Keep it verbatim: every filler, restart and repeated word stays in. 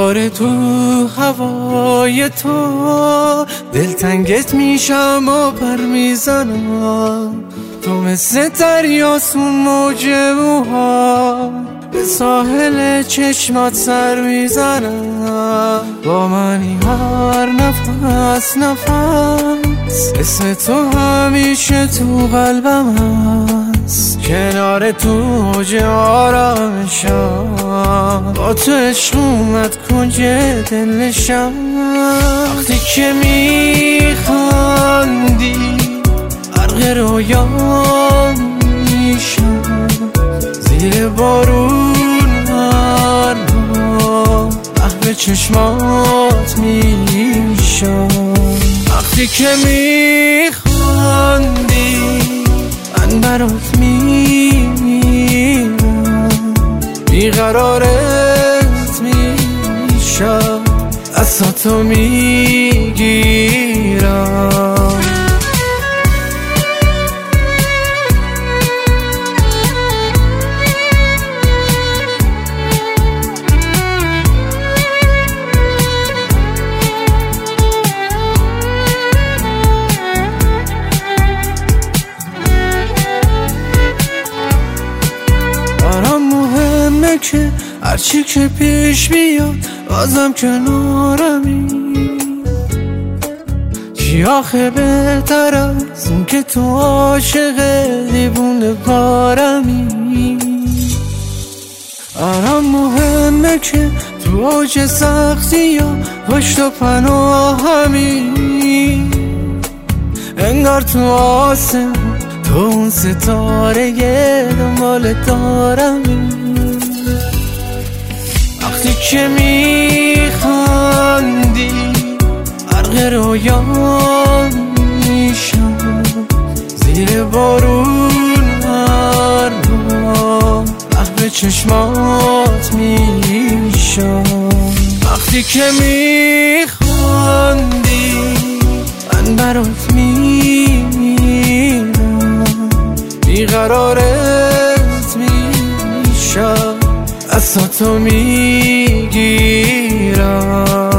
دوباره تو هوای تو دلتنگت میشم و پر میزنم. تو مثل دریاسون موج موها به ساحل چشمات سر میزنم. با منی هر نفس نفس اسم تو همیشه تو قلبم هست. کنار تو موج آرامشم، با تو عشق اومد کنج دلشم. وقتی که میخندی غرق رویام میشم، زیر بارون هر نام محو چشمات میشم. وقتی که میخندی من برات میمیرم، بیقرارت میشم، دستاتو میگیرم. که هرچی که پیش بیاد بازم کنارمی. چی آخه بهتر از اون که تو عاشق دیوونه بارمی. برام مهمه که تو اوج سختی یا پشت و پناهمی. انگار تو آسمون تو اون ستاره دنبال دارمی. وقتی که میخندی غرق رویام میشم، زیر بارون هر نام محو چشمات میشم. وقتی که میخندی من برات میمیرم، بیقرارت میشم، دستاتو میگیرم.